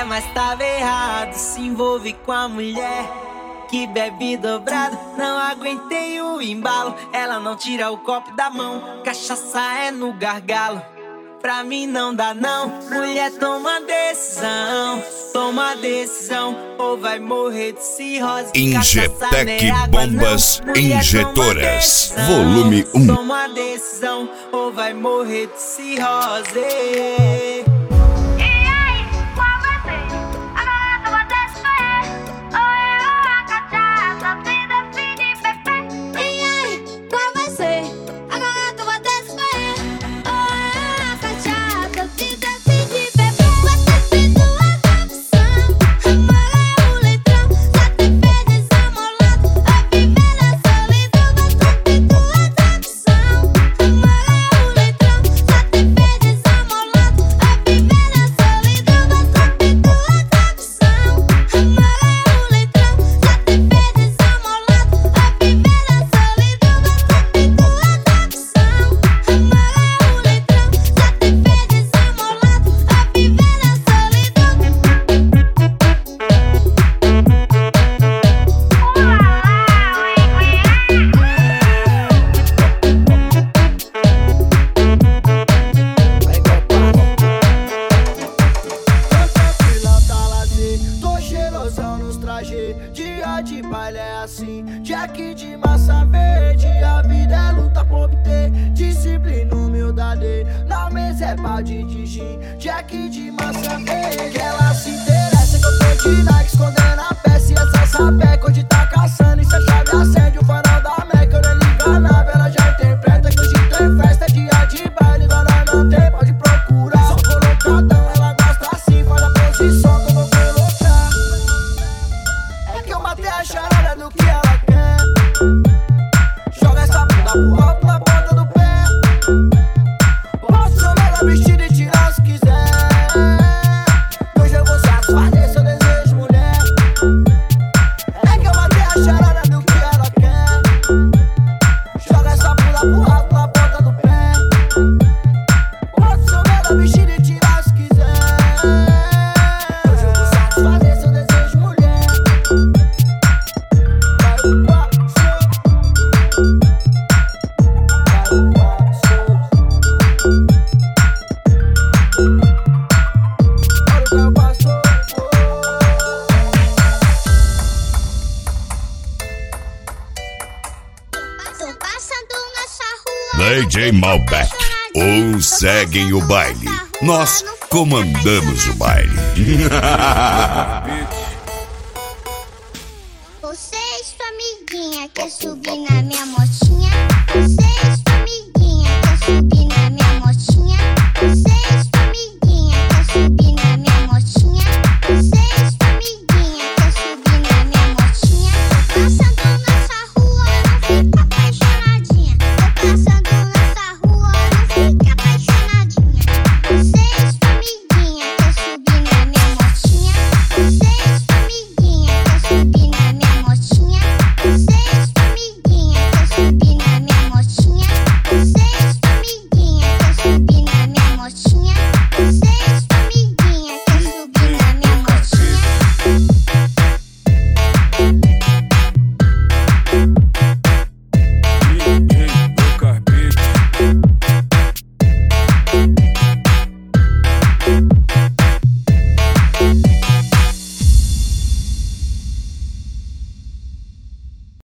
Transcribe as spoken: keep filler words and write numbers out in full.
mas tava errado. Se envolve com a mulher que bebe dobrado. Não aguentei o embalo. Ela não tira o copo da mão. Cachaça é no gargalo. Pra mim não dá não. Mulher, toma decisão. Toma decisão, ou vai morrer de cirrose. Injetec Bombas Injetoras, volume um. Toma decisão, ou vai morrer de cirrose. Dia de baile é assim, Jack de massa verde. A vida é luta por obter disciplina, humildade. Na mesa é balde de gin, Jack de massa verde. Ela se interessa que eu tô de Nike, escondendo a peça e essa sapeca. Onde tá caçando e se a chave acende o farol da Meca. Eu nem ligo a nave, ela já interpreta que hoje tem festa. É dia de baile, dona não tem, pode procurar. Só colocadão, ela gosta assim, faz a posição que eu vou colocar. É que eu matei a charada do que ela quer. Joga essa bunda pro alto na ponta do pé. Posso jogar ela vestida e tirar se quiser. Hoje eu vou satisfazer seu desejo, mulher. É que eu matei a charada do que ela quer. Joga essa bunda pro alto na ponta do pé. Posso jogar ela vestida e tirar se quiser. Hoje eu vou satisfazer seu desejo, mulher. D J Malbec, uns seguem o baile, nós comandamos o baile.